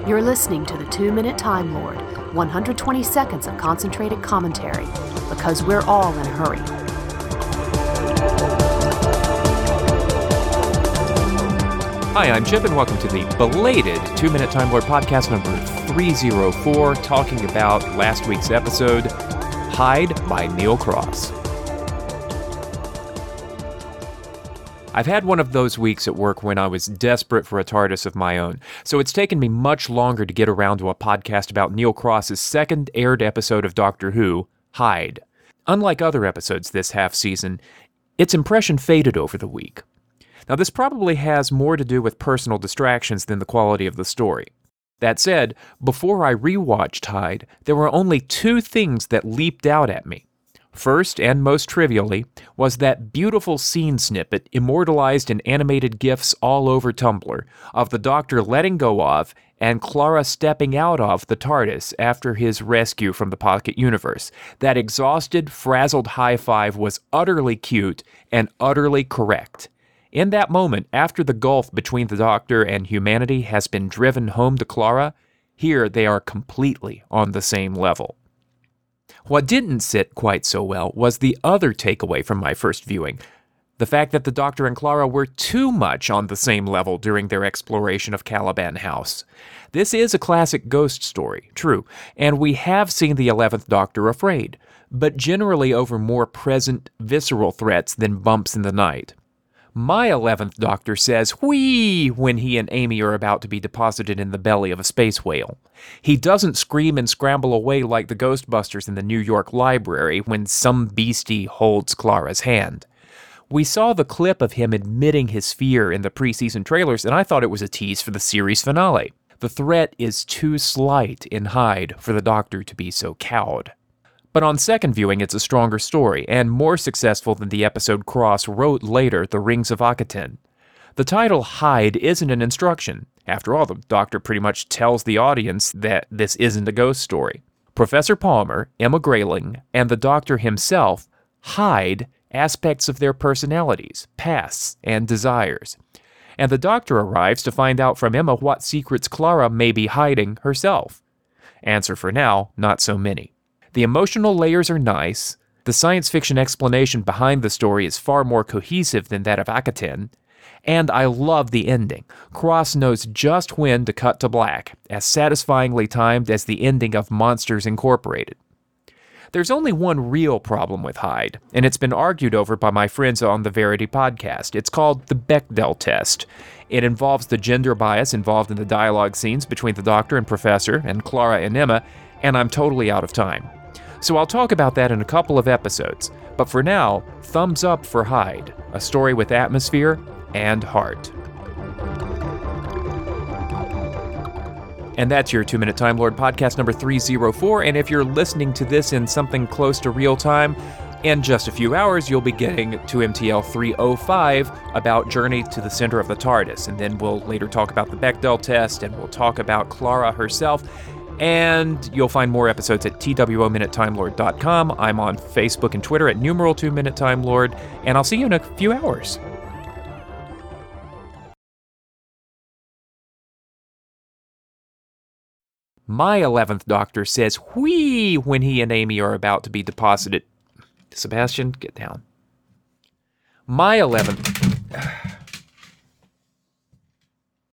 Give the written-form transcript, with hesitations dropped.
You're listening to the 2-Minute Time Lord, 120 seconds of concentrated commentary, because we're all in a hurry. Hi, I'm Chip, and welcome to the belated 2-Minute Time Lord podcast number 304, talking about last week's episode, Hyde by Neil Cross. I've had one of those weeks at work when I was desperate for a TARDIS of my own, so it's taken me much longer to get around to a podcast about Neil Cross's second aired episode of Doctor Who, Hyde. Unlike other episodes this half-season, its impression faded over the week. Now, this probably has more to do with personal distractions than the quality of the story. That said, before I rewatched Hyde, there were only two things that leaped out at me. First, and most trivially, was that beautiful scene snippet immortalized in animated GIFs all over Tumblr of the Doctor letting go of and Clara stepping out of the TARDIS after his rescue from the Pocket Universe. That exhausted, frazzled high five was utterly cute and utterly correct. In that moment, after the gulf between the Doctor and humanity has been driven home to Clara, here they are completely on the same level. What didn't sit quite so well was the other takeaway from my first viewing, the fact that the Doctor and Clara were too much on the same level during their exploration of Caliban House. This is a classic ghost story, true, and we have seen the 11th Doctor afraid, but generally over more present, visceral threats than bumps in the night. My 11th Doctor says whee when he and Amy are about to be deposited in the belly of a space whale. He doesn't scream and scramble away like the Ghostbusters in the New York Library when some beastie holds Clara's hand. We saw the clip of him admitting his fear in the preseason trailers, and I thought it was a tease for the series finale. The threat is too slight in Hyde for the Doctor to be so cowed. But on second viewing, it's a stronger story, and more successful than the episode Cross wrote later, The Rings of Akaten. The title Hyde isn't an instruction. After all, the Doctor pretty much tells the audience that this isn't a ghost story. Professor Palmer, Emma Grayling, and the Doctor himself hide aspects of their personalities, pasts, and desires. And the Doctor arrives to find out from Emma what secrets Clara may be hiding herself. Answer for now, not so many. The emotional layers are nice, the science fiction explanation behind the story is far more cohesive than that of Akaten, and I love the ending. Cross knows just when to cut to black, as satisfyingly timed as the ending of Monsters Incorporated. There's only one real problem with Hyde, and it's been argued over by my friends on the Verity podcast. It's called the Bechdel test. It involves the gender bias involved in the dialogue scenes between the Doctor and Professor and Clara and Emma, and I'm totally out of time. So I'll talk about that in a couple of episodes, but for now, thumbs up for Hyde, a story with atmosphere and heart. And that's your 2-Minute Time Lord podcast number 304, and if you're listening to this in something close to real time, in just a few hours you'll be getting to MTL 305 about Journey to the Center of the TARDIS, and then we'll later talk about the Bechdel test, and we'll talk about Clara herself. And you'll find more episodes at TWOMinuteTimeLord.com. I'm on Facebook and Twitter at numeral 2-Minute Time Lord, and I'll see you in a few hours. My 11th Doctor says whee when he and Amy are about to be deposited. Sebastian, get down. My 11th...